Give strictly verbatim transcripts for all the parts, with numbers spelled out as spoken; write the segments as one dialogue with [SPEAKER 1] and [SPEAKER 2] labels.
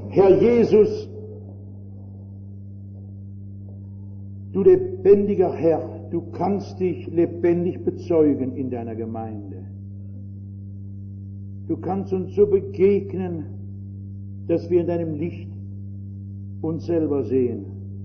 [SPEAKER 1] Herr Jesus, du lebendiger Herr, du kannst dich lebendig bezeugen in deiner Gemeinde. Du kannst uns so begegnen, dass wir in deinem Licht uns selber sehen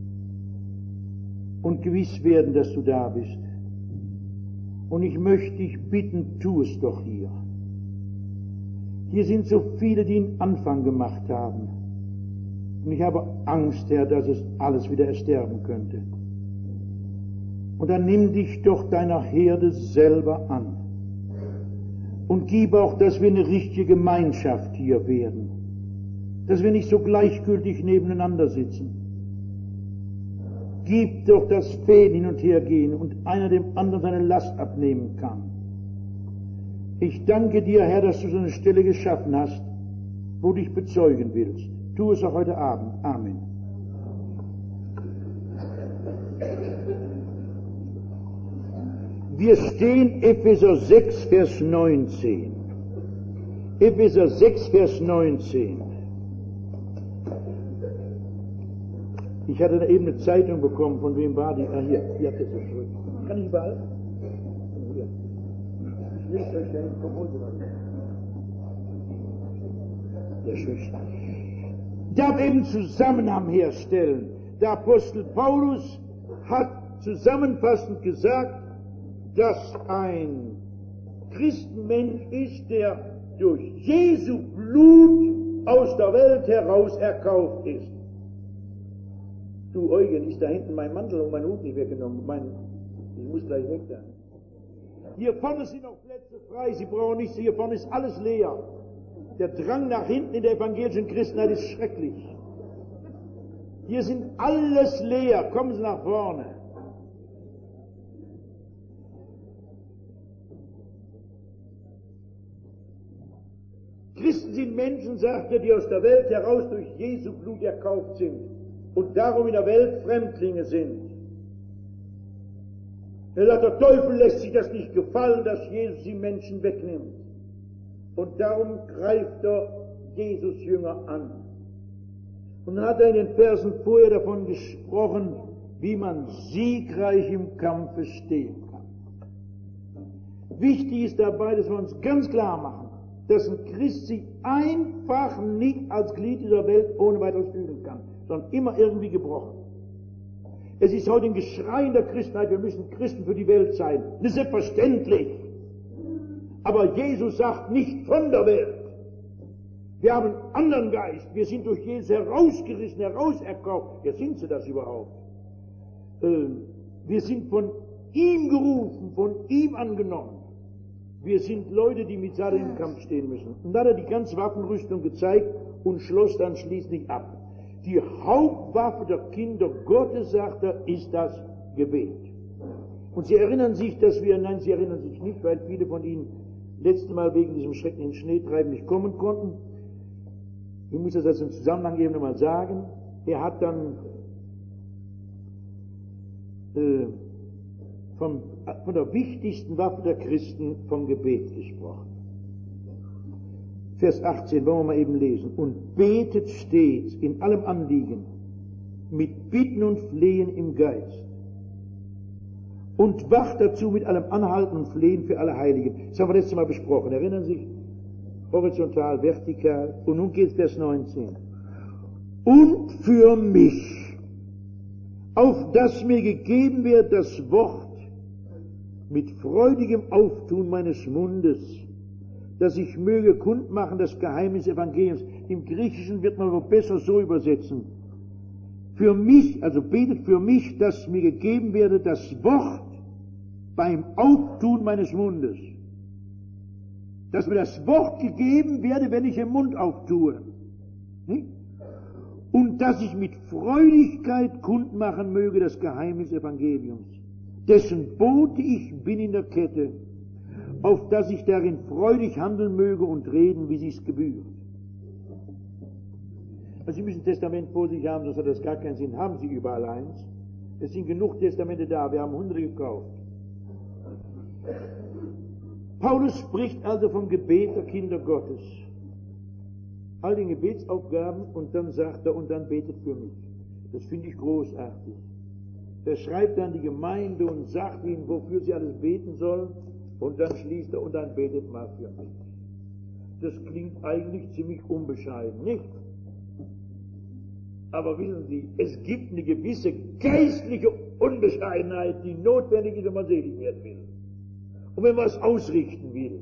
[SPEAKER 1] und gewiss werden, dass du da bist. Und ich möchte dich bitten, tu es doch hier. Hier sind so viele, die einen Anfang gemacht haben. Und ich habe Angst, Herr, dass es alles wieder ersterben könnte. Und dann nimm dich doch deiner Herde selber an. Und gib auch, dass wir eine richtige Gemeinschaft hier werden. Dass wir nicht so gleichgültig nebeneinander sitzen. Gib doch, dass Fäden hin und her gehen und einer dem anderen seine Last abnehmen kann. Ich danke dir, Herr, dass du so eine Stelle geschaffen hast, wo du dich bezeugen willst. Tu es auch heute Abend. Amen. Wir stehen Epheser sechs, Vers neunzehn. Epheser sechs, Vers neunzehn. Ich hatte da eben eine Zeitung bekommen, von wem war die? Ah, hier, hier habt ihr es zurück. Kann ich überall? Hier. Ich lese euch dahin, komm runter. Der Schüchtern. Ich darf eben Zusammenhang herstellen. Der Apostel Paulus hat zusammenfassend gesagt, dass ein Christenmensch ist, der durch Jesu Blut aus der Welt heraus erkauft ist. Du Eugen, ist da hinten mein Mantel und mein Hut nicht weggenommen. Mein, ich muss gleich weg da. Hier vorne sind noch Plätze frei, Sie brauchen nichts, hier vorne ist alles leer. Der Drang nach hinten in der evangelischen Christenheit ist schrecklich. Hier sind alles leer, kommen Sie nach vorne. Christen sind Menschen, sagt er, die aus der Welt heraus durch Jesu Blut erkauft sind und darum in der Welt Fremdlinge sind. Er sagt, der Teufel lässt sich das nicht gefallen, dass Jesus die Menschen wegnimmt. Und darum greift er Jesus Jünger an. Und dann hat er in den Versen vorher davon gesprochen, wie man siegreich im Kampfe stehen kann. Wichtig ist dabei, dass wir uns ganz klar machen, dass ein Christ sich einfach nicht als Glied dieser Welt ohne weiteres fühlen kann, sondern immer irgendwie gebrochen. Es ist heute ein Geschrei in der Christenheit, wir müssen Christen für die Welt sein. Das ist selbstverständlich. Aber Jesus sagt nicht von der Welt. Wir haben einen anderen Geist. Wir sind durch Jesus herausgerissen, herauserkauft. Ja, sind Sie das überhaupt? Äh, wir sind von ihm gerufen, von ihm angenommen. Wir sind Leute, die mit Satan im Kampf stehen müssen. Und dann hat er die ganze Waffenrüstung gezeigt und schloss dann schließlich ab. Die Hauptwaffe der Kinder Gottes, sagt er, ist das Gebet. Und Sie erinnern sich, dass wir, nein, Sie erinnern sich nicht, weil viele von Ihnen letztes Mal wegen diesem schrecklichen Schneetreiben nicht kommen konnten. Ich muss das also im Zusammenhang eben nochmal sagen. Er hat dann äh, vom, von der wichtigsten Waffe der Christen, vom Gebet gesprochen. Vers achtzehn, wollen wir mal eben lesen. Und betet stets in allem Anliegen, mit Bitten und Flehen im Geist. Und wacht dazu mit allem Anhalten und Flehen für alle Heiligen. Das haben wir letztes Mal besprochen. Erinnern Sie sich? Horizontal, vertikal. Und nun geht es Vers neunzehn. Und für mich, auf das mir gegeben wird das Wort mit freudigem Auftun meines Mundes, dass ich möge kundmachen das Geheimnis des Evangeliums. Im Griechischen wird man wohl besser so übersetzen. Für mich, also betet für mich, dass mir gegeben werde das Wort beim Auftun meines Mundes. Dass mir das Wort gegeben werde, wenn ich den Mund auftue. Nicht? Und dass ich mit Freudigkeit kundmachen möge das Geheimnis des Evangeliums. Dessen Bote ich bin in der Kette, auf dass ich darin freudig handeln möge und reden, wie sich's gebührt. Also Sie müssen ein Testament vor sich haben, sonst hat das gar keinen Sinn. Haben Sie überall eins? Es sind genug Testamente da, wir haben hunderte gekauft. Paulus spricht also vom Gebet der Kinder Gottes. all den Gebetsaufgaben und dann sagt er, und dann betet für mich. Das finde ich großartig. Er schreibt dann die Gemeinde und sagt ihnen, wofür sie alles beten sollen, und dann schließt er, und dann betet mal für mich. Das klingt eigentlich ziemlich unbescheiden, nicht? Aber wissen Sie, es gibt eine gewisse geistliche Unbescheidenheit, die notwendig ist, wenn man selig werden will. Und wenn man es ausrichten will.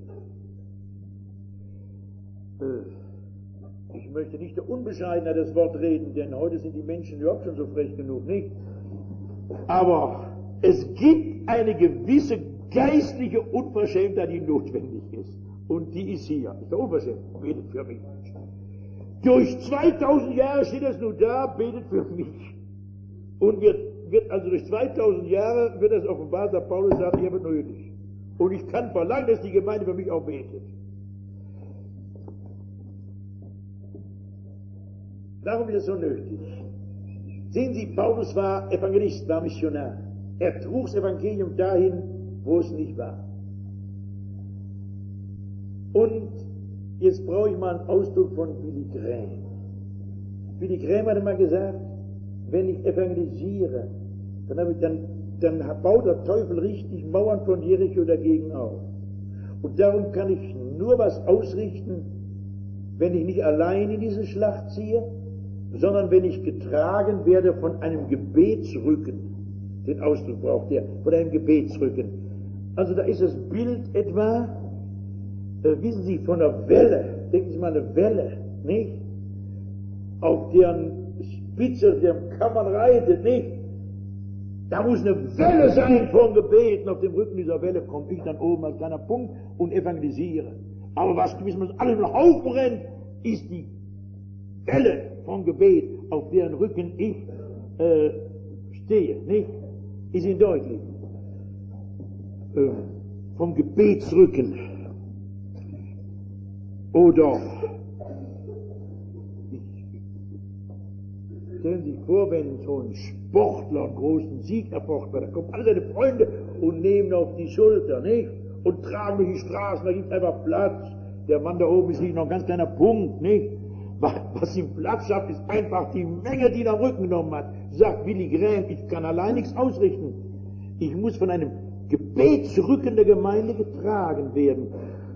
[SPEAKER 1] Ich möchte nicht der Unbescheidenheit das Wort reden, denn heute sind die Menschen überhaupt schon so frech genug, nicht? Aber es gibt eine gewisse geistliche Unverschämtheit, die notwendig ist. Und die ist hier. Ist der unverschämt? Betet für mich. Durch zweitausend Jahre steht es nur da, betet für mich. Und wird, wird also durch zweitausend Jahre wird es offenbart, dass Paulus sagt, ich habe es nötig. Und ich kann verlangen, dass die Gemeinde für mich auch betet. Darum ist es so nötig. Sehen Sie, Paulus war Evangelist, war Missionar. Er trug das Evangelium dahin, wo es nicht war. Und jetzt brauche ich mal einen Ausdruck von Billy Graham. Billy Graham hat mal gesagt, wenn ich evangelisiere, dann, habe ich, dann, dann baut der Teufel richtig Mauern von Jericho dagegen auf. Und darum kann ich nur was ausrichten, wenn ich nicht allein in diese Schlacht ziehe, sondern wenn ich getragen werde von einem Gebetsrücken. Den Ausdruck braucht er, von einem Gebetsrücken. Also da ist das Bild etwa, äh, wissen Sie, von einer Welle, denken Sie mal eine Welle, nicht? Auf deren Spitze, deren kann man reiten, nicht? Da muss eine Welle sein von Gebeten, auf dem Rücken dieser Welle komme ich dann oben als kleiner Punkt und evangelisiere. Aber was bis man alle in den Haufen rennt, ist die Welle von Gebet, auf deren Rücken ich äh, stehe, nicht? Ist Ihnen deutlich? Äh, vom Gebetsrücken. Oder stellen Sie sich vor, wenn so ein Sportler einen großen Sieg erfocht wird, da kommen alle seine Freunde und nehmen auf die Schulter, nicht? Und tragen durch die Straßen, da gibt es einfach Platz. Der Mann da oben ist nicht noch ein ganz kleiner Punkt, nicht? Was ihm Platz schafft, ist einfach die Menge, die ihn am Rücken genommen hat. Sagt Billy Graham, ich kann allein nichts ausrichten. Ich muss von einem Gebetsrücken der Gemeinde getragen werden.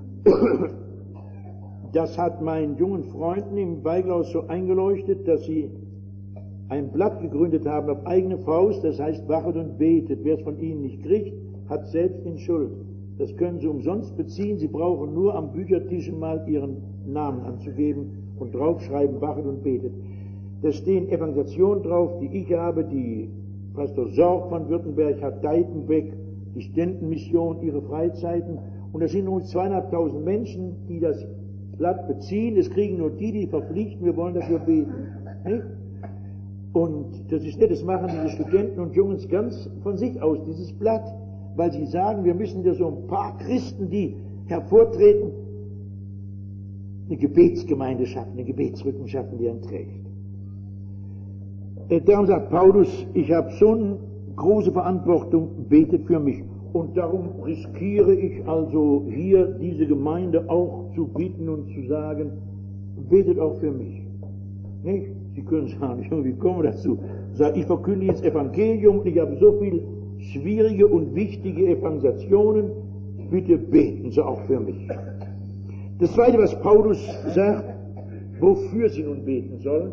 [SPEAKER 1] Das hat meinen jungen Freunden im Weiglaus so eingeleuchtet, dass sie ein Blatt gegründet haben auf eigene Faust, das heißt wachet und betet. Wer es von ihnen nicht kriegt, hat selbst in Schuld. Das können sie umsonst beziehen, sie brauchen nur am Büchertisch mal ihren Namen anzugeben und draufschreiben, wachet und betet. Da stehen Evangelisationen drauf, die ich habe, die Pastor Sorg von Württemberg hat, Deitenbeck, die Ständenmission, ihre Freizeiten. Und da sind nun zweieinhalbtausend Menschen, die das Blatt beziehen. Das kriegen nur die, die verpflichten, wir wollen dafür beten. Nicht? Und das ist nicht, das machen diese Studenten und Jungs ganz von sich aus, dieses Blatt, weil sie sagen, wir müssen ja so ein paar Christen, die hervortreten, eine Gebetsgemeinde schaffen, eine Gebetsrücken schaffen, die einen trägt. Darum sagt Paulus, ich habe so eine große Verantwortung, betet für mich. Und darum riskiere ich also hier diese Gemeinde auch zu bitten und zu sagen, betet auch für mich. Nicht? Sie können sagen, wie kommen wir dazu? Sag, ich verkündige das Evangelium und ich habe so viele schwierige und wichtige Evangelisationen, bitte beten Sie auch für mich. Das Zweite, was Paulus sagt, wofür sie nun beten sollen.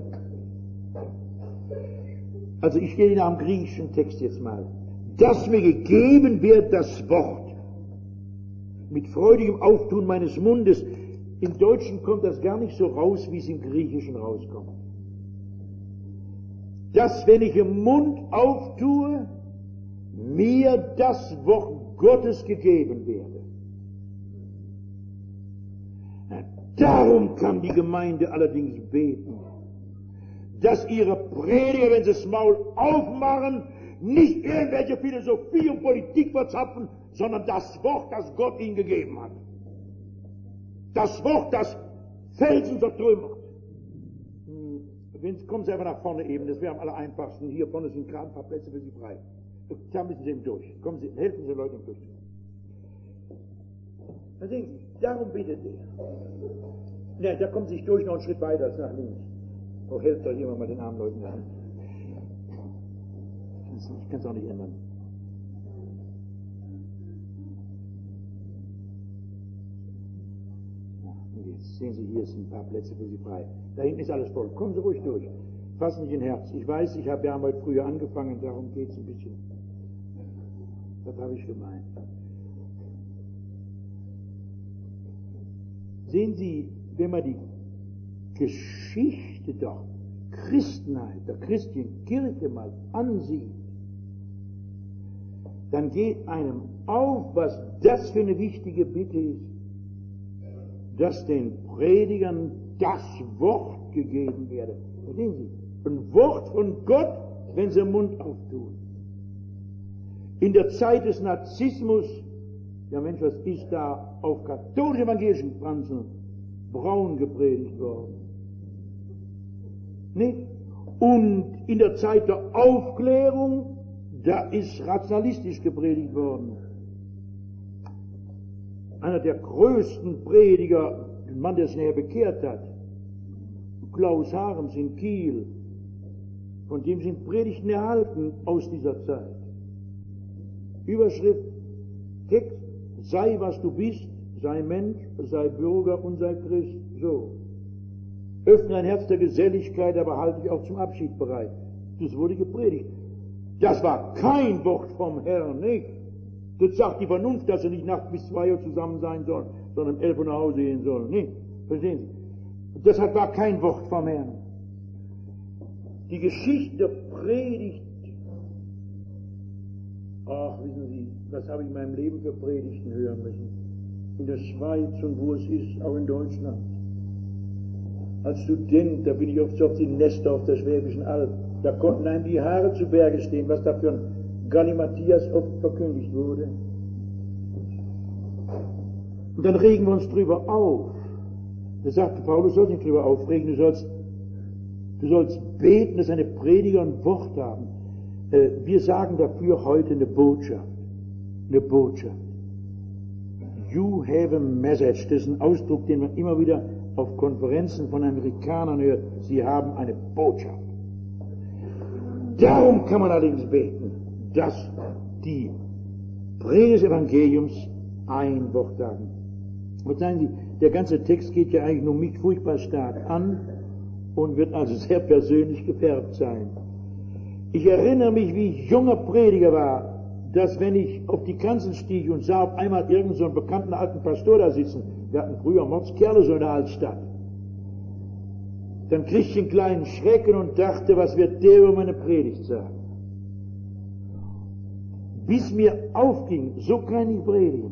[SPEAKER 1] Also ich gehe nach dem griechischen Text jetzt mal. Dass mir gegeben wird das Wort mit freudigem Auftun meines Mundes. Im Deutschen kommt das gar nicht so raus, wie es im Griechischen rauskommt. Dass, wenn ich im Mund auftue, mir das Wort Gottes gegeben werde. Darum kann die Gemeinde allerdings beten, dass ihre Prediger, wenn sie das Maul aufmachen, nicht irgendwelche Philosophie und Politik verzapfen, sondern das Wort, das Gott ihnen gegeben hat. Das Wort, das Felsen zertrümmert. Hm, kommen Sie einfach nach vorne eben, das wäre am aller einfachsten. Hier vorne sind gerade ein paar Plätze für Sie frei. Da müssen Sie eben durch. Kommen Sie, helfen Sie Leuten durch. Dann sehen Sie, darum bittet er. Ne, der kommt sich durch noch einen Schritt weiter als nach links. Oh, helft doch jemand mal den armen Leuten an. Ich kann es auch nicht ändern. Jetzt sehen Sie, hier sind ein paar Plätze für Sie frei. Da hinten ist alles voll. Kommen Sie ruhig durch. Fassen Sie ein Herz. Ich weiß, ich habe ja heute früher angefangen, darum geht es ein bisschen. Das habe ich gemeint. Sehen Sie, wenn man die Geschichte der Christenheit, der christlichen Kirche mal ansieht, dann geht einem auf, was das für eine wichtige Bitte ist, dass den Predigern das Wort gegeben werde. Verstehen Sie? Ein Wort von Gott, wenn sie den Mund auftun. In der Zeit des Narzissmus, ja Mensch, was ist da auf katholischen evangelischen Franzen braun gepredigt worden? Nicht? Und in der Zeit der Aufklärung, da ist rationalistisch gepredigt worden. Einer der größten Prediger, ein Mann, der sich näher bekehrt hat, Klaus Harms in Kiel, von dem sind Predigten erhalten aus dieser Zeit. Überschrift, Text, sei was du bist, sei Mensch, sei Bürger und sei Christ. So. Öffne ein Herz der Geselligkeit, aber halte dich auch zum Abschied bereit. Das wurde gepredigt. Das war kein Wort vom Herrn, nicht? Das sagt die Vernunft, dass sie nicht nachts bis zwei Uhr zusammen sein sollen, sondern um elf Uhr nach Hause gehen sollen, nicht? Verstehen Sie? Das war kein Wort vom Herrn. Die Geschichte der Predigt, ach, wissen Sie, was habe ich in meinem Leben für Predigten hören müssen? In der Schweiz und wo es ist, auch in Deutschland. Als Student, da bin ich oft so auf die Nester auf der Schwäbischen Alb, da konnten einem die Haare zu Berge stehen, was da für ein Gallimathias oft verkündigt wurde. Und dann regen wir uns drüber auf. Da sagte Paulus, du sollst nicht drüber aufregen, du sollst, du sollst beten, dass deine Prediger ein Wort haben. Äh, wir sagen dafür heute eine Botschaft. Eine Botschaft. You have a message. Das ist ein Ausdruck, den man immer wieder auf Konferenzen von Amerikanern hört. Sie haben eine Botschaft. Darum kann man allerdings beten, dass die Prediger des Evangeliums ein Wort sagen. Und sagen Sie, der ganze Text geht ja eigentlich nur mich furchtbar stark an und wird also sehr persönlich gefärbt sein. Ich erinnere mich, wie ich junger Prediger war, dass wenn ich auf die Kanzel stieg und sah auf einmal irgendeinen so einen bekannten alten Pastor da sitzen, wir hatten früher Mordskerle so in der Altstadt, dann kriegte ich einen kleinen Schrecken und dachte, was wird der über meine Predigt sagen? Bis mir aufging, so kann ich predigen.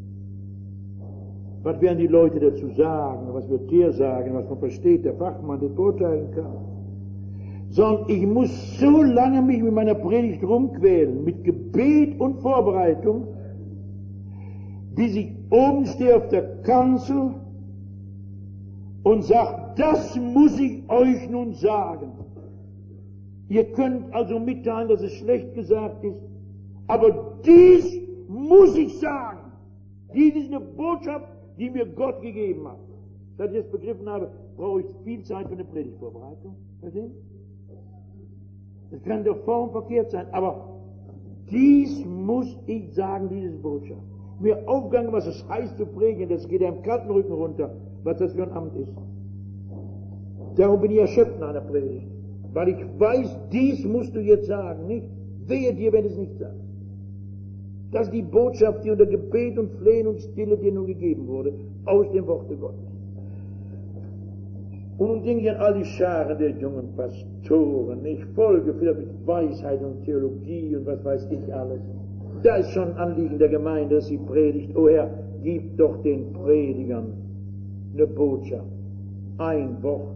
[SPEAKER 1] Was werden die Leute dazu sagen? Was wird der sagen? Was man versteht, der Fachmann, der beurteilen kann. Sondern ich muss so lange mich mit meiner Predigt rumquälen, mit Gebet und Vorbereitung, bis ich oben stehe auf der Kanzel und sage, das muss ich euch nun sagen. Ihr könnt also mitteilen, dass es schlecht gesagt ist, aber dies muss ich sagen. Dies ist eine Botschaft, die mir Gott gegeben hat. Seit ich das begriffen habe, brauche ich viel Zeit für eine Predigtvorbereitung. Verstehen? Das kann der Form verkehrt sein, aber dies muss ich sagen, diese Botschaft. Mir aufgegangen, was es heißt zu predigen, das geht einem kalten Rücken runter, was das für ein Amt ist. Darum bin ich erschöpft nach einer Predigt, weil ich weiß, dies musst du jetzt sagen, nicht? Wehe dir, wenn du es nicht sagst. Das ist die Botschaft, die unter Gebet und Flehen und Stille dir nun gegeben wurde, aus dem Worte Gottes. Und nun denke ich an all die Scharen der jungen Pastoren. Ich folge vielleicht mit Weisheit und Theologie und was weiß ich alles. Da ist schon ein Anliegen der Gemeinde, dass sie predigt. O Herr, gib doch den Predigern eine Botschaft, ein Wort.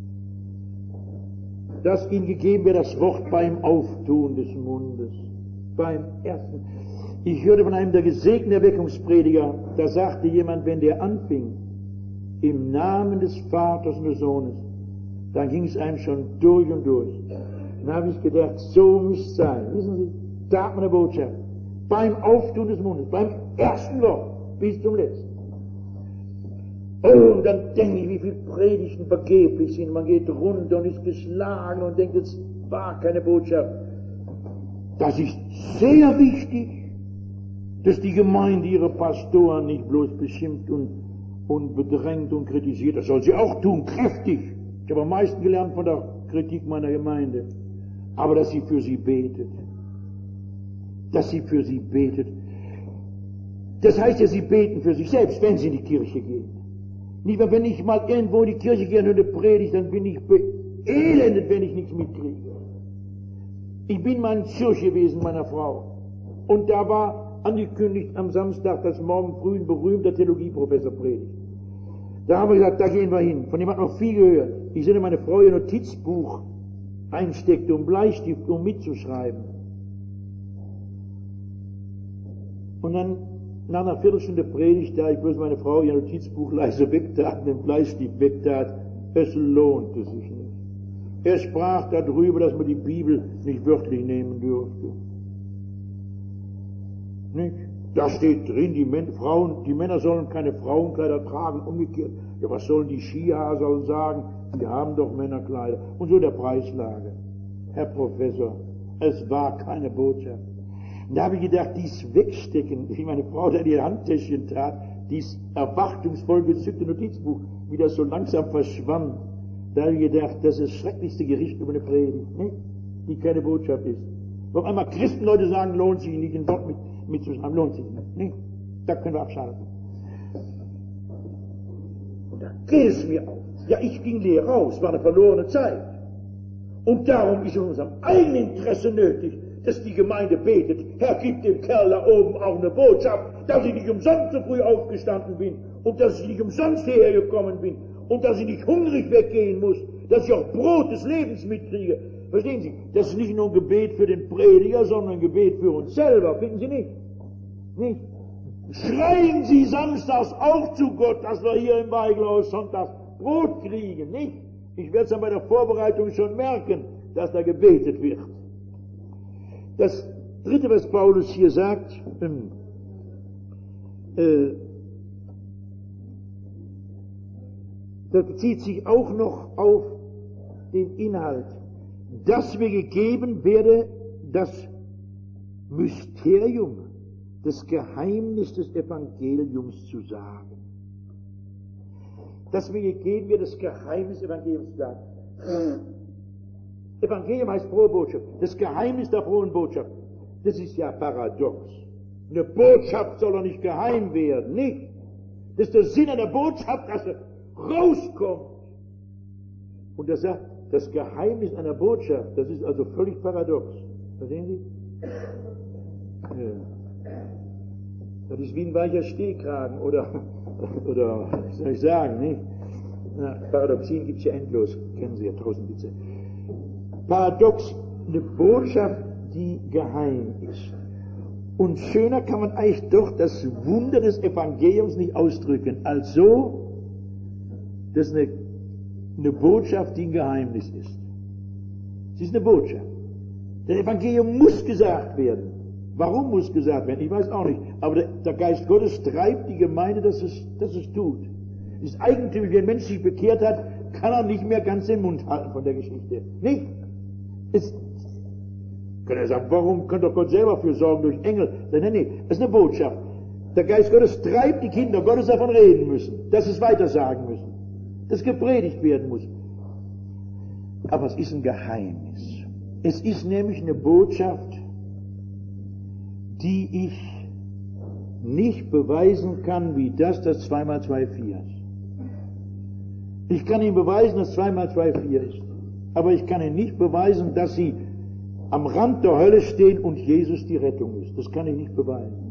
[SPEAKER 1] Dass ihnen gegeben wird das Wort beim Auftun des Mundes, beim ersten. Ich hörte von einem der gesegneten Erweckungsprediger, da sagte jemand, wenn der anfing, im Namen des Vaters und des Sohnes, dann ging es einem schon durch und durch. Dann habe ich gedacht, so muss es sein. Wissen Sie, da hat man eine Botschaft. Beim Auftun des Mundes, beim ersten Wort bis zum letzten. Oh, und dann denke ich, wie viele Predigten vergeblich sind. Man geht runter und ist geschlagen und denkt, es war keine Botschaft. Das ist sehr wichtig, dass die Gemeinde ihre Pastoren nicht bloß beschimpft und, und bedrängt und kritisiert. Das soll sie auch tun, kräftig. Ich habe am meisten gelernt von der Kritik meiner Gemeinde. Aber dass sie für sie betet. Dass sie für sie betet. Das heißt ja, sie beten für sich selbst, wenn sie in die Kirche gehen. Nicht mehr, wenn ich mal irgendwo in die Kirche gehe und eine Predigt, dann bin ich beelendet, wenn ich nichts mitkriege. Ich bin mal in Zürich gewesen, meiner Frau. Und da war angekündigt am Samstag, dass morgen früh ein berühmter Theologieprofessor predigt. Da haben wir gesagt, da gehen wir hin. Von dem hat noch viel gehört. Ich sehe meine Frau ihr Notizbuch einsteckte, um Bleistift, um mitzuschreiben. Und dann, nach einer Viertelstunde Predigt, da ich bloß meine Frau ihr Notizbuch leise wegtat und den Bleistift wegtat, es lohnte sich nicht. Er sprach darüber, dass man die Bibel nicht wörtlich nehmen dürfte. Nicht? Da steht drin, die, Män Frauen, die Männer sollen keine Frauenkleider tragen, umgekehrt. Ja, was sollen die Skihaser sagen? Die haben doch Männerkleider. Und so der Preislage. Herr Professor, es war keine Botschaft. Und da habe ich gedacht, dies Wegstecken, wie meine Frau da in ihr Handtäschchen tat, dies erwartungsvoll gezückte Notizbuch, wie das so langsam verschwamm, da habe ich gedacht, das ist das schrecklichste Gericht über eine Predigt, nicht? Die keine Botschaft ist. Wo auf einmal Christenleute sagen, lohnt sich nicht, ein Wort mit, mitzuschreiben, lohnt sich nicht, nicht? Da können wir abschalten. Und da geht es mir auf. Ja, ich ging leer raus, war eine verlorene Zeit. Und darum ist in unserem eigenen Interesse nötig, dass die Gemeinde betet, Herr, gib dem Kerl da oben auch eine Botschaft, dass ich nicht umsonst so früh aufgestanden bin und dass ich nicht umsonst hierher gekommen bin und dass ich nicht hungrig weggehen muss, dass ich auch Brot des Lebens mitkriege. Verstehen Sie? Das ist nicht nur ein Gebet für den Prediger, sondern ein Gebet für uns selber, finden Sie nicht? Nicht? Schreien Sie samstags auch zu Gott, dass wir hier im Beigelhaus sonntags Brot kriegen, nicht? Ich werde es dann bei der Vorbereitung schon merken, dass da gebetet wird. Das dritte, was Paulus hier sagt, äh, das bezieht sich auch noch auf den Inhalt, dass mir gegeben werde, das Mysterium, das Geheimnis des Evangeliums zu sagen. Dass mir gegeben wird, das Geheimnis des Evangeliums zu sagen. Evangelium heißt frohe Botschaft. Das Geheimnis der frohen Botschaft. Das ist ja paradox. Eine Botschaft soll doch nicht geheim werden, nicht? Das ist der Sinn einer Botschaft, dass sie rauskommt. Und er sagt, das Geheimnis einer Botschaft, das ist also völlig paradox. Verstehen Sie? Ja. Das ist wie ein weicher Stehkragen oder, oder, was soll ich sagen, nicht? Na, Paradoxien gibt es ja endlos, kennen Sie ja tausend Witze. Paradox, eine Botschaft, die geheim ist. Und schöner kann man eigentlich doch das Wunder des Evangeliums nicht ausdrücken, als so, dass eine, eine Botschaft, die ein Geheimnis ist. Es ist eine Botschaft. Das Evangelium muss gesagt werden. Warum muss gesagt werden? Ich weiß auch nicht. Aber der, der Geist Gottes treibt die Gemeinde, dass es, dass es tut. Es ist eigentümlich, wenn ein Mensch sich bekehrt hat, kann er nicht mehr ganz den Mund halten von der Geschichte. Nicht? Es, kann er sagen, warum kann doch Gott selber für sorgen durch Engel? Nein, nein, nein, es ist eine Botschaft. Der Geist Gottes treibt die Kinder Gottes davon reden müssen, dass sie es weiter sagen müssen, dass gepredigt werden muss. Aber es ist ein Geheimnis. Es ist nämlich eine Botschaft, die ich nicht beweisen kann, wie das, das zwei mal zwei vier ist. Ich kann Ihnen beweisen, dass zwei mal zwei vier ist. Aber ich kann Ihnen nicht beweisen, dass Sie am Rand der Hölle stehen und Jesus die Rettung ist. Das kann ich nicht beweisen.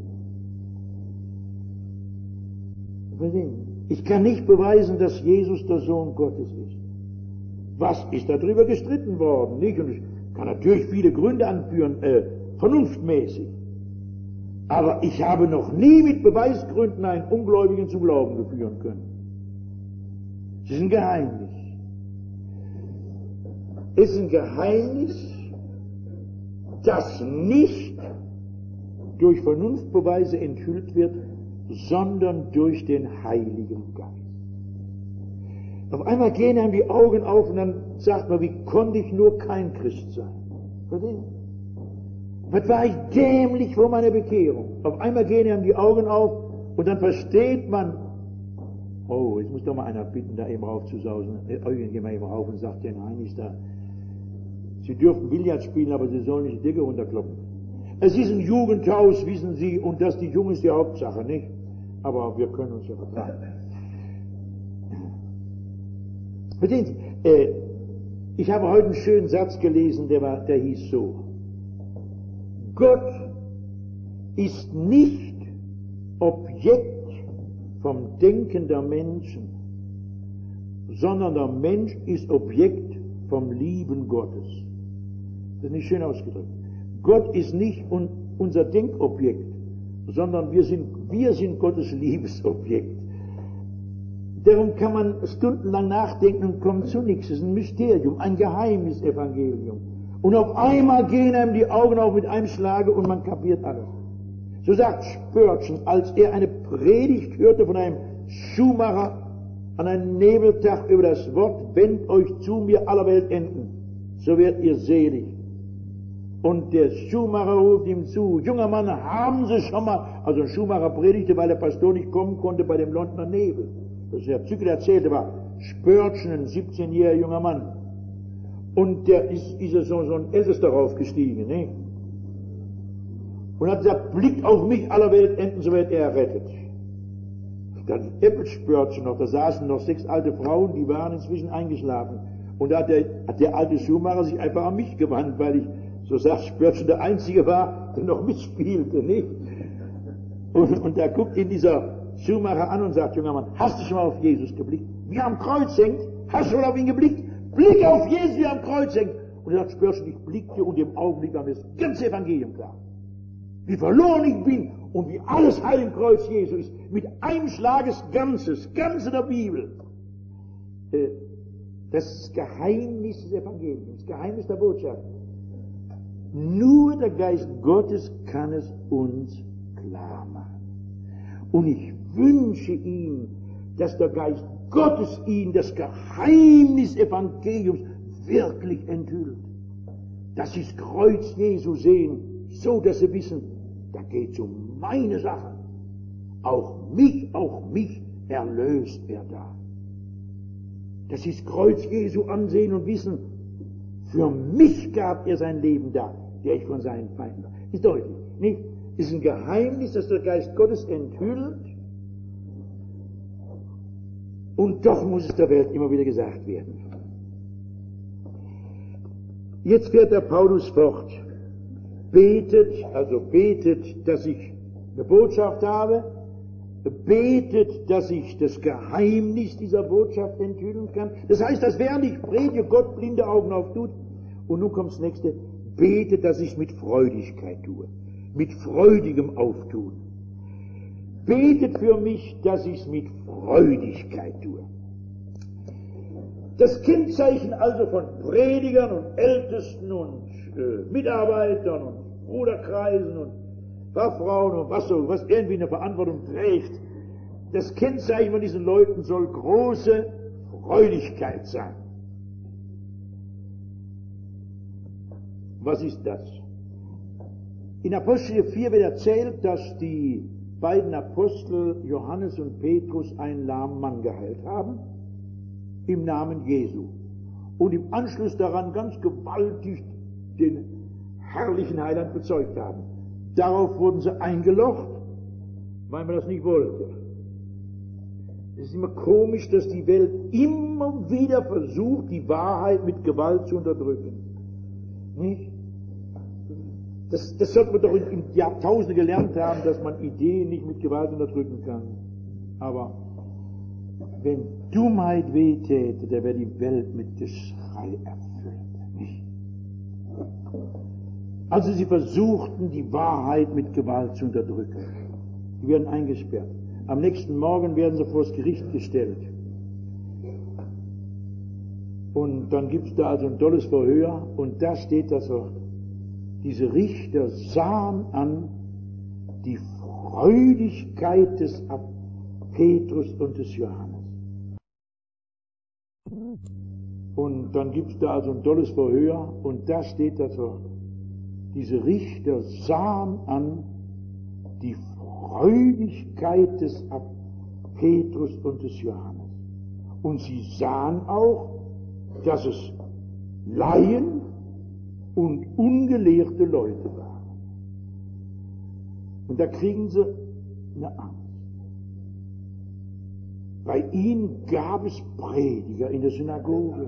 [SPEAKER 1] Ich kann nicht beweisen, dass Jesus der Sohn Gottes ist. Was ist darüber gestritten worden? Nicht? Und ich kann natürlich viele Gründe anführen, äh, vernunftmäßig. Aber ich habe noch nie mit Beweisgründen einen Ungläubigen zum Glauben führen können. Es ist ein Geheimnis. Es ist ein Geheimnis, das nicht durch Vernunftbeweise enthüllt wird, sondern durch den Heiligen Geist. Auf einmal gehen einem die Augen auf und dann sagt man, wie konnte ich nur kein Christ sein? Verstehen? Was war ich dämlich vor meiner Bekehrung? Auf einmal gehen einem die Augen auf und dann versteht man, oh, jetzt muss doch mal einer bitten, da eben raufzusausen. Eugen, geh mal eben rauf und sagt den Heinis da, Sie dürfen Billard spielen, aber Sie sollen nicht die Decke runterkloppen. Es ist ein Jugendhaus, wissen Sie, und das die Jungen ist die Hauptsache, nicht? Aber wir können uns ja vertragen. Verstehen Sie, äh, ich habe heute einen schönen Satz gelesen, der, war, der hieß so: Gott ist nicht Objekt vom Denken der Menschen, sondern der Mensch ist Objekt vom Lieben Gottes. Das ist nicht schön ausgedrückt. Gott ist nicht un, unser Denkobjekt, sondern wir sind, wir sind Gottes Liebesobjekt. Darum kann man stundenlang nachdenken und kommt zu nichts. Es ist ein Mysterium, ein Geheimnisevangelium. Und auf einmal gehen einem die Augen auf mit einem Schlage und man kapiert alles. So sagt Spörtchen, als er eine Predigt hörte von einem Schuhmacher an einem Nebeltag über das Wort, wendet euch zu mir aller Welt enden, so werdet ihr selig. Und der Schuhmacher ruft ihm zu, junger Mann, haben Sie schon mal, also ein Schuhmacher predigte, weil der Pastor nicht kommen konnte bei dem Londoner Nebel. Das ist der Zückel erzählte, war Spörtchen, ein siebzehnjähriger junger Mann. Und der ist, ist so, so ein Ältester raufgestiegen, ne? Und hat gesagt, blickt auf mich aller Welt enden, so wird er errettet. Dann Äppelspörtchen noch, da saßen noch sechs alte Frauen, die waren inzwischen eingeschlafen. Und da hat der, hat der alte Schuhmacher sich einfach an mich gewandt, weil ich, so sagt Spörtchen, der Einzige war, der noch mitspielte, nicht? Und, und da guckt ihn dieser Schuhmacher an und sagt, junger Mann, hast du schon mal auf Jesus geblickt? Wie er am Kreuz hängt? Hast du schon mal auf ihn geblickt? Blick auf Jesus, wie er am Kreuz hängt! Und er sagt, Spörtchen, ich blickte und im Augenblick war mir das ganze Evangelium klar. Wie verloren ich bin und wie alles heil im Kreuz Jesu ist. Mit einem Schlag das Ganze, das Ganze der Bibel. Äh, das ist das Geheimnis des Evangeliums, das Geheimnis der Botschaft. Nur der Geist Gottes kann es uns klar machen. Und ich wünsche ihm, dass der Geist Gottes ihn das Geheimnis des Evangeliums wirklich enthüllt. Dass sie das Kreuz Jesu sehen, so dass sie wissen, da geht es um meine Sache. Auch mich, auch mich erlöst er da. Dass sie das Kreuz Jesu ansehen und wissen, für mich gab er sein Leben da, der ich von seinen Feinden war. Ist deutlich, nicht? Ist ein Geheimnis, das der Geist Gottes enthüllt. Und doch muss es der Welt immer wieder gesagt werden. Jetzt fährt der Paulus fort. Betet, also betet, dass ich eine Botschaft habe. Betet, dass ich das Geheimnis dieser Botschaft enthüllen kann. Das heißt, dass während ich predige, Gott blinde Augen auftut. Und nun kommt das nächste. Betet, dass ich es mit Freudigkeit tue. Mit freudigem Auftun. Betet für mich, dass ich es mit Freudigkeit tue. Das Kennzeichen also von Predigern und Ältesten und äh, Mitarbeitern und Bruderkreisen und Fachfrauen und was so, was irgendwie eine Verantwortung trägt, das Kennzeichen von diesen Leuten soll große Freudigkeit sein. Was ist das? In Apostel vier wird erzählt, dass die beiden Apostel Johannes und Petrus einen lahmen Mann geheilt haben, im Namen Jesu. Und im Anschluss daran ganz gewaltig den herrlichen Heiland bezeugt haben. Darauf wurden sie eingelocht, weil man das nicht wollte. Es ist immer komisch, dass die Welt immer wieder versucht, die Wahrheit mit Gewalt zu unterdrücken. Nicht? Das, das sollte man doch in, in Jahrtausenden gelernt haben, dass man Ideen nicht mit Gewalt unterdrücken kann. Aber wenn Dummheit wehtäte, da wäre die Welt mit Geschrei erfüllt. Nicht? Also sie versuchten, die Wahrheit mit Gewalt zu unterdrücken. Die werden eingesperrt. Am nächsten Morgen werden sie vor das Gericht gestellt. Und dann gibt es da also ein tolles Verhör und da steht das Wort. Diese Richter sahen an die Freudigkeit des Petrus und des Johannes. Und dann gibt es da also ein tolles Verhör und da steht das Wort. Diese Richter sahen an die Freudigkeit des Petrus und des Johannes. Und sie sahen auch, dass es Laien und ungelehrte Leute waren. Und da kriegen sie eine Angst. Bei ihnen gab es Prediger in der Synagoge,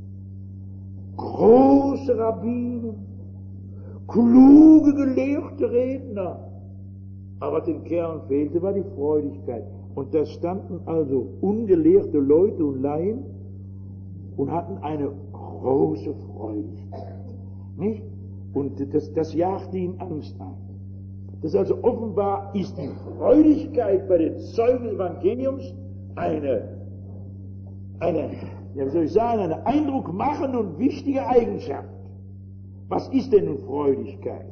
[SPEAKER 1] große Rabbiner, kluge, gelehrte Redner. Aber dem Kern fehlte war die Freudigkeit. Und da standen also ungelehrte Leute und Laien und hatten eine große Freudigkeit. Nicht? Und das, das jagte ihnen Angst ein. Das ist also offenbar ist die Freudigkeit bei den Zeugen des Evangeliums eine, eine, ja, wie soll ich sagen, eine eindruckmachende und wichtige Eigenschaft. Was ist denn nun Freudigkeit?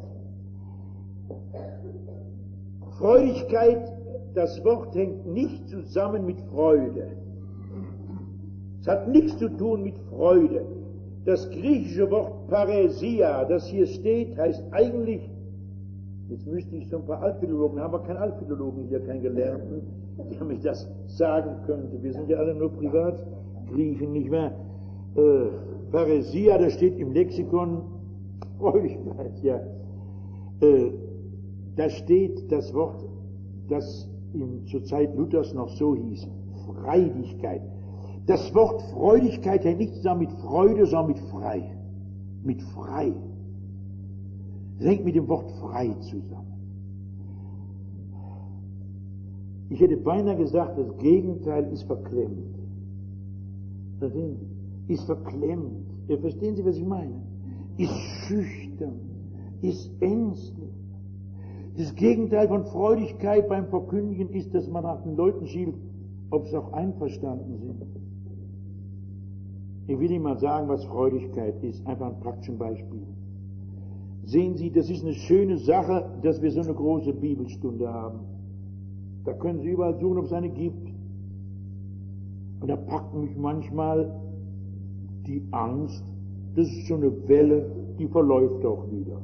[SPEAKER 1] Freudigkeit, das Wort hängt nicht zusammen mit Freude. Es hat nichts zu tun mit Freude. Das griechische Wort Paräsia, das hier steht, heißt eigentlich, jetzt müsste ich so ein paar Altphilologen haben, aber kein Altphilologen hier, kein Gelernten, der mich das sagen könnte. Wir sind ja alle nur Privatgriechen, nicht wahr? Äh, Paräsia, das steht im Lexikon, Freudigkeit, ja. Äh, da steht das Wort, das in, zur Zeit Luthers noch so hieß, Freidigkeit. Das Wort Freudigkeit hängt nicht zusammen mit Freude, sondern mit frei. Mit frei. Es hängt mit dem Wort frei zusammen. Ich hätte beinahe gesagt, das Gegenteil ist verklemmt. Verstehen Sie? Ist verklemmt. Ja, verstehen Sie, was ich meine? Ist schüchtern. Ist ängstlich. Das Gegenteil von Freudigkeit beim Verkündigen ist, dass man nach den Leuten schielt, ob sie auch einverstanden sind. Ich will Ihnen mal sagen, was Freudigkeit ist. Einfach ein praktisches Beispiel. Sehen Sie, das ist eine schöne Sache, dass wir so eine große Bibelstunde haben. Da können Sie überall suchen, ob es eine gibt. Und da packt mich manchmal die Angst, das ist so eine Welle, die verläuft auch wieder.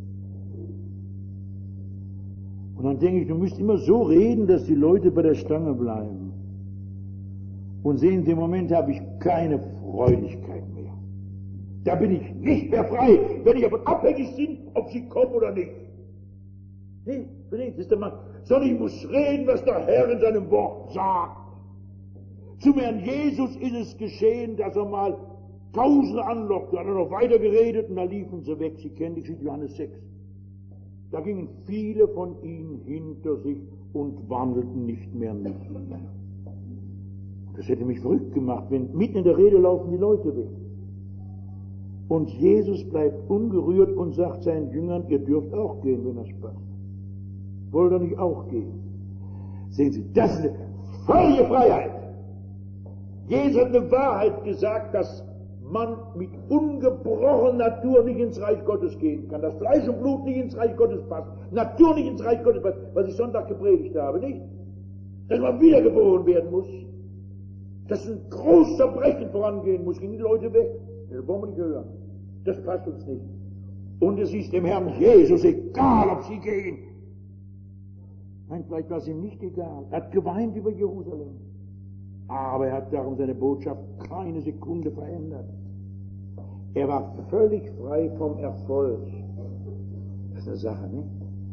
[SPEAKER 1] Und dann denke ich, du müsst immer so reden, dass die Leute bei der Stange bleiben. Und sehen Sie, im Moment habe ich keine Freudigkeit mehr. Da bin ich nicht mehr frei, wenn ich davon abhängig bin, ob sie kommen oder nicht. Nee, das ist der Mann. Sondern ich muss reden, was der Herr in seinem Wort sagt. Zum Herrn Jesus ist es geschehen, dass er mal Tausende anlockte, hat er noch weiter geredet und da liefen sie weg. Sie kennen die Geschichte Johannes sechs. Da gingen viele von ihnen hinter sich und wandelten nicht mehr mit ihm. Das hätte mich verrückt gemacht, wenn mitten in der Rede laufen die Leute weg. Und Jesus bleibt ungerührt und sagt seinen Jüngern, ihr dürft auch gehen, wenn das passt. Wollt ihr nicht auch gehen? Sehen Sie, das ist eine völlige Freiheit. Jesus hat eine Wahrheit gesagt, dass man mit ungebrochener Natur nicht ins Reich Gottes gehen kann. Dass Fleisch und Blut nicht ins Reich Gottes passt. Natur nicht ins Reich Gottes passt, was ich Sonntag gepredigt habe, nicht? Dass man wiedergeboren werden muss. Dass ein großes Verbrechen vorangehen muss, gehen die Leute weg. Das wollen wir nicht hören. Das passt uns nicht. Und es ist dem Herrn Jesus egal, ob sie gehen. Nein, vielleicht war es ihm nicht egal. Er hat geweint über Jerusalem. Aber er hat darum seine Botschaft keine Sekunde verändert. Er war völlig frei vom Erfolg. Das ist eine Sache, nicht?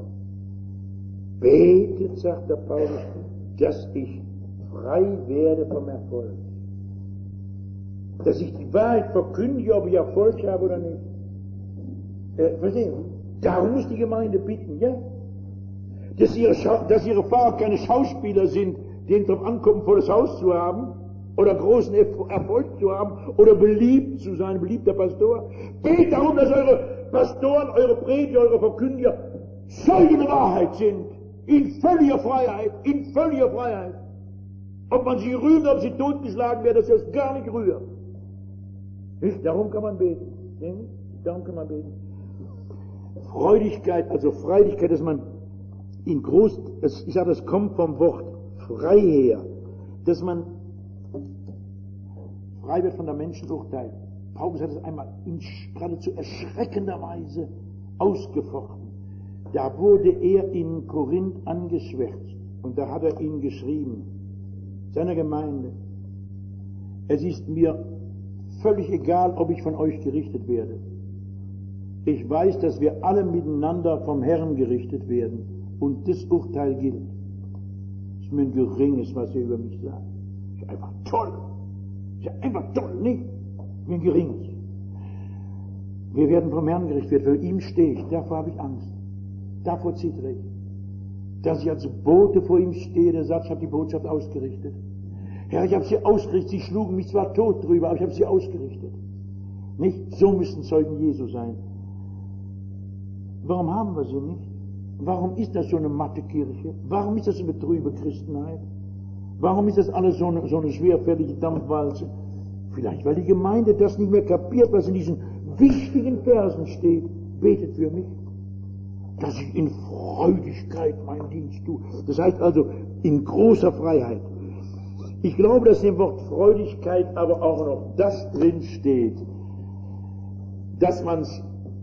[SPEAKER 1] Betet, sagt der Paulus, dass ich frei werde vom Erfolg. Dass ich die Wahrheit verkündige, ob ich Erfolg habe oder nicht. Äh, verstehen Sie? Darum muss die Gemeinde bitten, ja? Dass ihre, Schau- dass ihre Pfarrer keine Schauspieler sind, denen es darauf ankommt, volles Haus zu haben, oder großen Erfolg zu haben, oder beliebt zu sein, beliebter Pastor. Geht darum, dass eure Pastoren, eure Prediger, eure Verkündiger Zeugen der Wahrheit sind. In völliger Freiheit, in völliger Freiheit. Ob man sie rühmt, ob sie totgeschlagen werden, das ist gar nicht rührt. Nicht? Darum kann man beten. Nicht? Darum kann man beten. Freudigkeit, also Freidigkeit, dass man in groß, ich sage, das kommt vom Wort frei her, dass man frei wird von der Menschenurteil. Paulus hat es einmal in geradezu erschreckender Weise ausgefochten. Da wurde er in Korinth angeschwärzt und da hat er ihnen geschrieben, seiner Gemeinde, es ist mir völlig egal, ob ich von euch gerichtet werde. Ich weiß, dass wir alle miteinander vom Herrn gerichtet werden und das Urteil gilt. Es ist mir ein geringes, was ihr über mich sagt. Es ist einfach toll. Es ist einfach toll, nicht? Mir ein geringes. Wir werden vom Herrn gerichtet, für ihn stehe ich, davor habe ich Angst. Davor zittere ich. Dass ich als Bote vor ihm stehe, der sagt, ich habe die Botschaft ausgerichtet. Herr, ich habe sie ausgerichtet, sie schlugen mich zwar tot drüber, aber ich habe sie ausgerichtet. Nicht? So müssen Zeugen Jesu sein. Warum haben wir sie nicht? Warum ist das so eine matte Kirche? Warum ist das eine trübe Christenheit? Warum ist das alles so eine, so eine schwerfällige Dampfwalze? Vielleicht, weil die Gemeinde das nicht mehr kapiert, was in diesen wichtigen Versen steht. Betet für mich, dass ich in Freudigkeit meinen Dienst tue. Das heißt also, in großer Freiheit. Ich glaube, dass im Wort Freudigkeit aber auch noch das drin steht, dass man es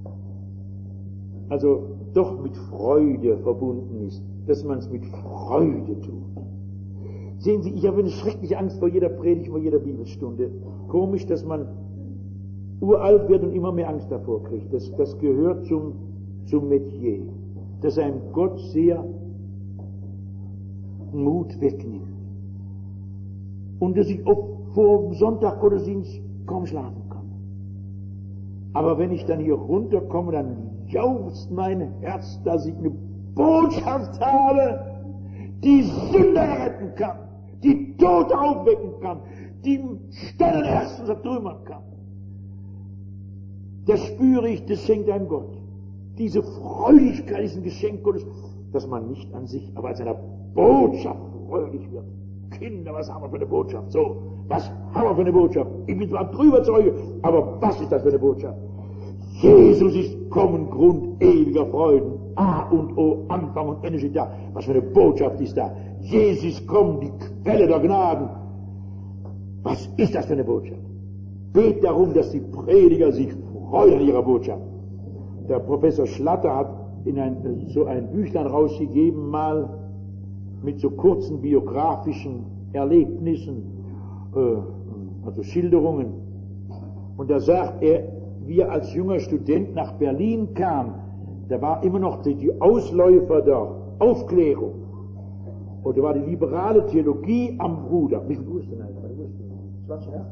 [SPEAKER 1] also doch mit Freude verbunden ist, dass man es mit Freude tut. Sehen Sie, ich habe eine schreckliche Angst vor jeder Predigt, vor jeder Bibelstunde. Komisch, dass man uralt wird und immer mehr Angst davor kriegt. Das, das gehört zum, zum Metier, dass einem Gott sehr Mut wegnimmt. Und dass ich auch vor dem Sonntaggottesdienst kaum schlafen kann. Aber wenn ich dann hier runterkomme, dann jauchzt mein Herz, dass ich eine Botschaft habe, die Sünder retten kann, die Tote aufwecken kann, die Stellen erstens zertrümmern kann. Das spüre ich, das schenkt einem Gott. Diese Freudigkeit ist ein Geschenk Gottes, dass man nicht an sich, aber als einer Botschaft freudig wird. Kinder, was haben wir für eine Botschaft? So, was haben wir für eine Botschaft? Ich bin zwar drüber Zeuge, aber was ist das für eine Botschaft? Jesus ist kommen, Grund ewiger Freuden. A und O, Anfang und Ende steht da. Was für eine Botschaft ist da? Jesus ist kommen, die Quelle der Gnaden. Was ist das für eine Botschaft? Bet darum, dass die Prediger sich freuen an ihrer Botschaft. Der Professor Schlatter hat in ein, so ein Büchlein rausgegeben, mal mit so kurzen biografischen Erlebnissen, äh, also Schilderungen. Und da sagt er, wie er als junger Student nach Berlin kam, da war immer noch die, die Ausläufer der Aufklärung. Und da war die liberale Theologie am Bruder. Wie viel Uhr ist denn eigentlich? zwanzig, ja?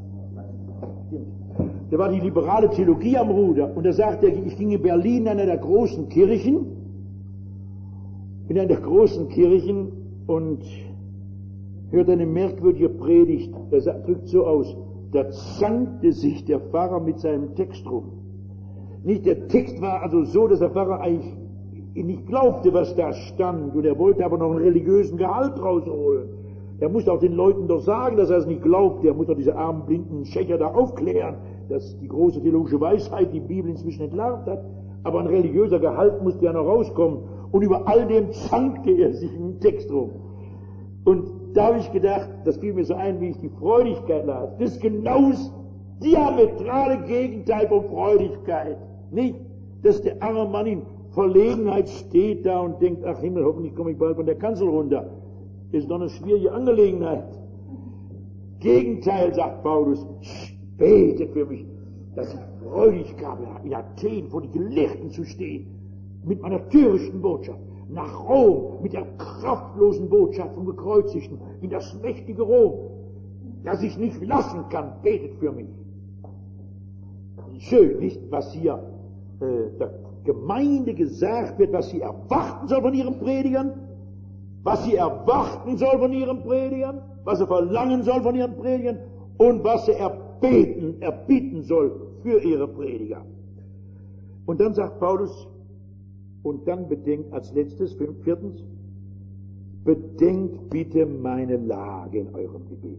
[SPEAKER 1] Da war die liberale Theologie am Ruder. Und da sagte er, ich ging in Berlin in einer der großen Kirchen, in einer der großen Kirchen, und hörte eine merkwürdige Predigt. Er drückt so aus, da zankte sich der Pfarrer mit seinem Text rum. Nicht, der Text war also so, dass der Pfarrer eigentlich nicht glaubte, was da stand, und er wollte aber noch einen religiösen Gehalt rausholen. Er muss auch den Leuten doch sagen, dass er es nicht glaubt. Er muss doch diese armen, blinden Schächer da aufklären, dass die große theologische Weisheit die Bibel inzwischen entlarvt hat. Aber ein religiöser Gehalt musste ja noch rauskommen. Und über all dem zankte er sich im Text rum. Und da habe ich gedacht, das fiel mir so ein, wie ich die Freudigkeit las. Das ist genau das diametrale Gegenteil von Freudigkeit. Nicht, dass der arme Mann in Verlegenheit steht da und denkt, ach Himmel, hoffentlich komme ich bald von der Kanzel runter. Das ist doch eine schwierige Angelegenheit. Gegenteil, sagt Paulus, betet für mich, dass ich Freudigkeit habe, in Athen vor die Gelehrten zu stehen, mit meiner törichten Botschaft, nach Rom, mit der kraftlosen Botschaft vom Gekreuzigten, in das mächtige Rom, das ich nicht lassen kann, betet für mich. Schön, nicht, was hier äh, der Gemeinde gesagt wird, was sie erwarten soll von ihren Predigern, was sie erwarten soll von ihren Predigern, was sie verlangen soll von ihren Predigern und was sie erbeten, erbitten soll für ihre Prediger. Und dann sagt Paulus, und dann bedenkt als letztes, viertens, bedenkt bitte meine Lage in eurem Gebet.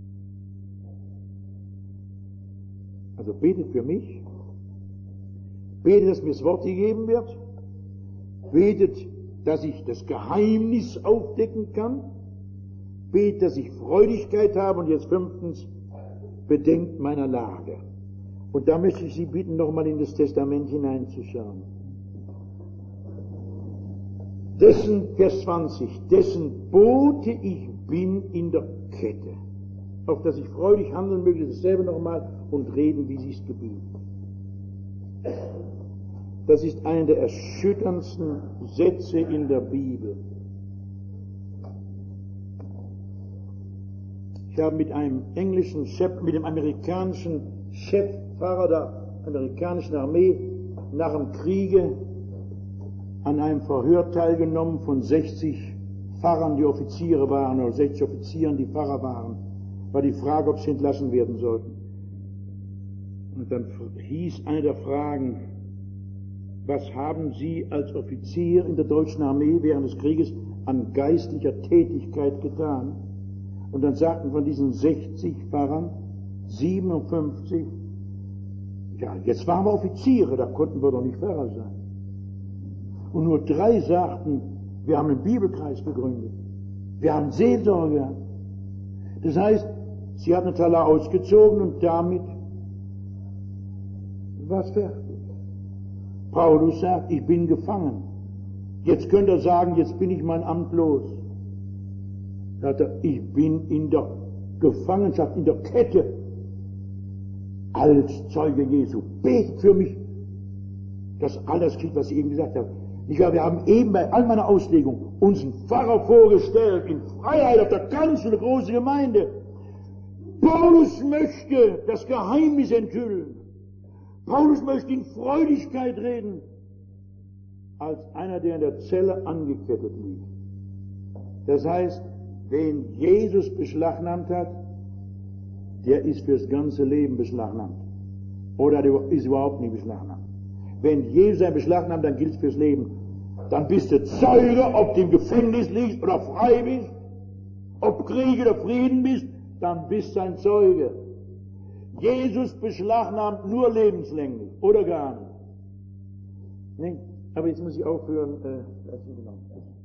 [SPEAKER 1] Also betet für mich, betet, dass mir das Wort gegeben wird, betet, dass ich das Geheimnis aufdecken kann, betet, dass ich Freudigkeit habe, und jetzt fünftens, bedenkt meiner Lage. Und da möchte ich Sie bitten, nochmal in das Testament hineinzuschauen. Dessen, Vers zwanzig, dessen Bote ich bin in der Kette, auf dass ich freudig handeln möge, dasselbe nochmal, und reden, wie sich's gebührt. Das ist einer der erschütterndsten Sätze in der Bibel. Ich habe mit einem englischen Chef, mit dem amerikanischen Chefpfarrer der amerikanischen Armee nach dem Kriege an einem Verhör teilgenommen von sechzig Pfarrern, die Offiziere waren, oder sechzig Offizieren, die Pfarrer waren. War die Frage, ob sie entlassen werden sollten. Und dann hieß eine der Fragen: Was haben Sie als Offizier in der deutschen Armee während des Krieges an geistlicher Tätigkeit getan? Und dann sagten von diesen sechzig Pfarrern siebenundfünfzig, ja, jetzt waren wir Offiziere, da konnten wir doch nicht Pfarrer sein. Und nur drei sagten, wir haben einen Bibelkreis gegründet, wir haben Seelsorge. Das heißt, sie hatten eine Taler ausgezogen und damit war es fertig. Paulus sagt, ich bin gefangen. Jetzt könnt ihr sagen, jetzt bin ich mein Amt los. Sagt er, ich bin in der Gefangenschaft, in der Kette als Zeuge Jesu. Betet für mich, dass alles kriegt, was ich eben gesagt habe. Ich glaube, wir haben eben bei all meiner Auslegung uns einen Pfarrer vorgestellt, in Freiheit auf der ganzen großen Gemeinde. Paulus möchte das Geheimnis enthüllen. Paulus möchte in Freudigkeit reden, als einer, der in der Zelle angekettet liegt. Das heißt, wen Jesus beschlagnahmt hat, der ist fürs ganze Leben beschlagnahmt. Oder der ist überhaupt nicht beschlagnahmt. Wenn Jesus einen beschlagnahmt, dann gilt es fürs Leben. Dann bist du Zeuge, ob du im Gefängnis liegst oder frei bist, ob Krieg oder Frieden bist, dann bist du ein Zeuge. Jesus beschlagnahmt nur lebenslänglich oder gar nicht. Nee, aber jetzt muss ich aufhören. Äh,